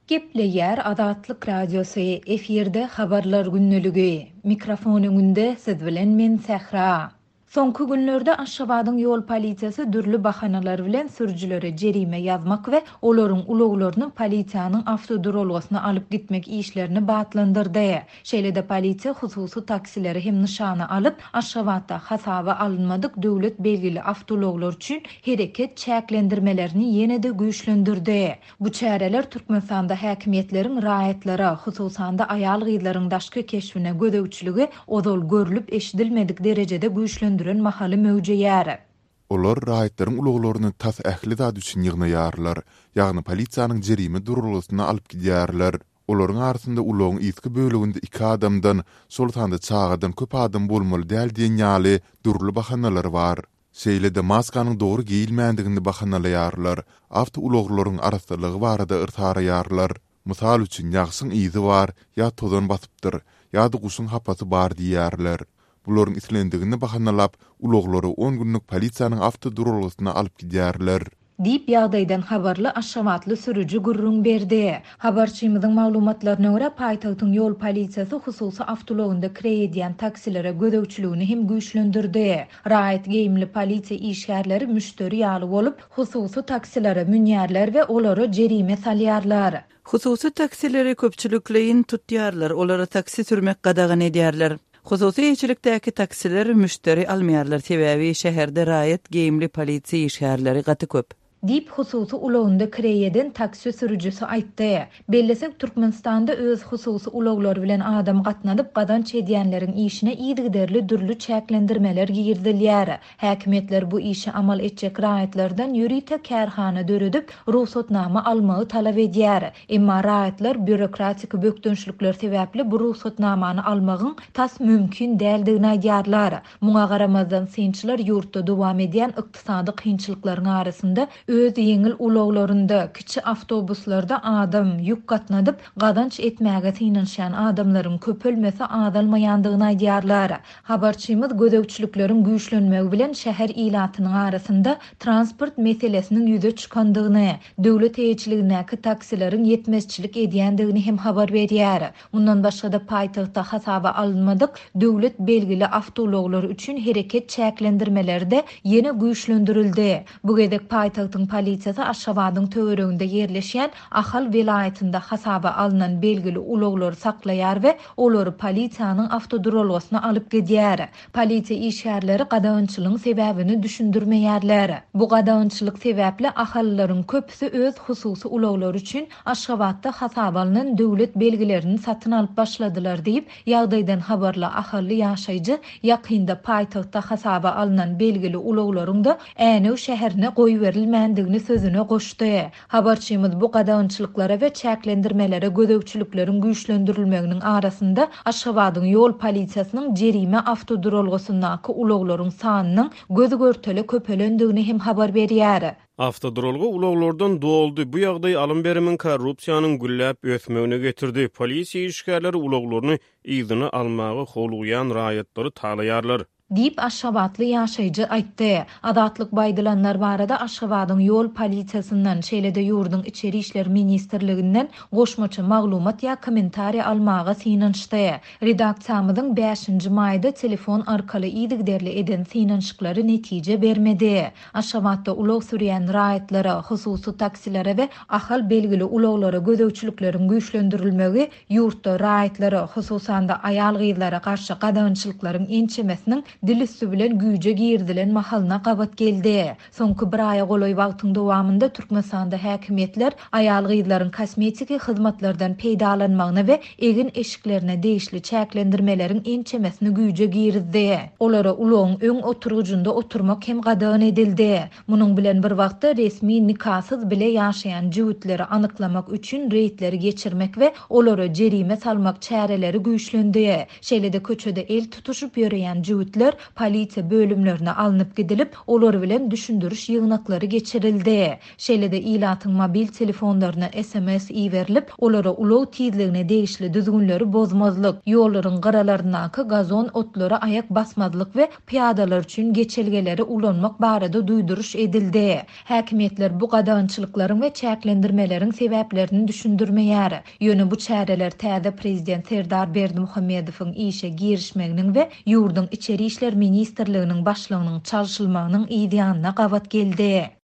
Gepleyer Adatlyk Radiosu efirde habarlar günnülügi. Mikrofon öňünde siz bilen men Sähra. Soňky günlerde Aşgabatyň ýol polisiýasy dürli bahanalar bilen sürüjilere jerime ýazmak we olaryň ulaglaryny polisiýanyň awtodurolgasyna alyp gitmek işlerini batlandyrdy. Şeýle-de polisiýa hususy taksileri hem nişana alyp Aşgabatda hasaba alınmadyk döwlet belgili awtologlar üçin hereket çäklendirmelerini ýene-de güýçlendirdi. Bu çäreler Türkmenistanda häkimiýetleriň raýatlary, hususanda aýal gyzlaryň daşky keşfine gödäwçiligi ozal görülüp eşidilmedik derejede güýçlendirdi. Mahaly möwjeýär. Olar raýatlaryň ulaglaryny tas ähli zat üçin ýygnaýarlar, ýagny polisiýanyň jerime durulgysyna alyp gidýärler. Olaryň arasynda ulagyň ýetki böleginde 2 adamdan, soltanda çağadan köp adam bolmaly däl diýen ýaly durly bahanalar bar. Şeýle-de maskanyň dogry giýilmändigini bahanalaýarlar, awto ulaglaryň arasylygy barada yrtaraýarlar. Mysal üçin ýagşyň izi bar, ýa tozan basypdyr, ýa-da guşyň hapasy bar diýärler. Buların islendigini bahanalap, ulaglary 10 günlük polisiýanyň awtodurolgasyna alyp gidýärler. Diýip ýagdaýdan habarly Aşgabatly sürüji gurrun berdi. Habarçymyzyň maglumatlaryna görä paýtagtyň ýol polisiýasy hususy awtologunda kirediýän taksilere gödäwçiligini hem güýçlendirdi. Raýat geýimli polisiýa işgärleri müşteri ýaly bolup, hususy taksilere münýärler we olary jerime salýarlar. Hususy taksileri köpçülikleýin tutýarlar, olary taksi sürmek gadagan edýärler. Hususy ýeçilikdäki taksiler müşteri almaýarlar sebäbi şäherde raýat geýimli polisiýa işgärleri gaty köp. Diýip hususy ulagynda kireýeden taksi sürüjisi aýtdy. Bellesek Türkmenistanda öz hususy ulaglary bilen adam gatnanyp gadanç edýänleriň işine ýygyderli dürli çäklendirmeler giýirdilýär. Häkimetler bu işi amal etjek raýatlardan ýürite kärhana döredip ruhsatnama almagy talap edýär. Emma raýatlar bürokratik bökdünçlikler sebäpli bu ruhsatnamany almagyň tas mümkin däldigini aýdýarlar. Muňa garamazdan synçylar ýurtda dowam edýän ykdysady kynçylyklaryň arasynda öz ýeňil ulaglarynda kiçi awtobuslarda adam ýük gatnadyp gadanç etmäge synanşan adamlaryň köpelmesi azalmaýandygyny aýdýarlar. Habarçymyz gödäwçilikleriň güýçlenmegi bilen şäher ilatynyň arasynda transport meselesiniň ýüze çykandygyny, döwlet eýçiligindäki taksileriň ýetmezçilik edýändigini hem habar berýär. Mundan başga-da paýtagtda hasaba alınmadyk döwlet belgili awtologlar üçin hereket çäklendirmeleri de ýene güýçlendirildi. Bu gedek paýtagtyň polisiýasy Aşgabatyň töwereginde ýerleşýän Ahal vilayetinde hasaba alınan belgili ulaglary saklaýar we olary polisiýanyň awtodurolgasyna alyp gidýär. Polisiýa işgärleri gadagançylygyň sebäbini düşündirmeýärler. Bu gadagançylyk sebäpli ahallylaryň köpüsi öz hususy ulaglary üçin Aşgabatda hasaba alynan döwlet belgilerini satyn alyp başladylar diýip ýagdaýdan habarly ahally ýaşaýjy ýakynda paýtagtda hasaba alynan belgili ulaglaryň da Änew şäherine goýberilmändigini sözüne goşdy. Habarçymyz bu gadagançylyklara we çäklendirmelere gödäwçilikleriň güýçlendirilmeginiň arasynda Aşgabatyň ýol polisiýasynyň jerime awtodurolgasyndaky ulaglaryň sanynyň gözü görteli köpelendigini hem habar berýär. Awtodurolga ulaglardan doldy. Bu ýagdaý alym berimin korrupsiýanyň gülläp ösmegine getirdi. Polisiýa işgärleri ulaglaryny ýygyny almagy howluyan raýatlary talaýarlar. Diýip Aşgabatly ýaşaýjy aýtdy. Adatlyk baýdylanlar barada Aşgabatyň ýol polisiýasyndan şeýle-de ýurdun içeri işler ministrliginden goşmaça maglumat ýa kommentariýa almaga synanşdy. Redaksiýamyzyň 5-nji maýda telefon arkaly ýygyderli eden synanşyklary netije bermedi. Aşgabatda ulag sürýän raýatlary, hususy taksilere we ahal belgili ulaglara gödäwçilikleriň güýçlendirilmegi ýurtda raýatlary, hususanda aýal gyzlara garşy gadagançylyklaryň ençemesiniň dilüstü bilen güýje girdilen mahalyna gabat geldi. Soňky bir aýa goloý wagtyň dowamında Türkmenistanda häkimetler aýal gyzlaryň kosmetiki hyzmatlardan peýdalanmagyny we egin eşiklerine değişli çäklendirmeleriň ençemesini güýje girdi. Olara ulagyň öň oturgujunda oturmak hem gadagan edildi. Munyň bilen bir wagtda resmi nikasyz bile ýaşaýan jüwitleri anyklamak üçin reýtleri geçirmek we olara jerime salmak çäreleri güýçlendi. Şeýle-de köçede el tutuşup ýöreýän jüwitler ulaglar polisiýa bölümlerine alınıp gidilip olar bilen düşündürüş ýygnaklary geçirildi. Şeýle-de ilatyň mobil telefonlaryna SMS iýerilip, olara ulag tizligine degişli düzgünleri bozmazlyk, ýollaryň garalaryndaky gazon otlary ayak basmazlyk we piýadalar üçin geçelgeleri ulanmak barada duýduruş edildi. Häkimetler bu gadançylyklaryň we çäklendirmeleriň sebäplerini düşündirmeýär. Ýöne bu çäreler täze prezident Serdar Berdimuhammedowyň işe girişmeginiň we ýurdun içeri işler ministrliginiň başlygynyň çalşylmagynyň ideýanyna gawat geldi.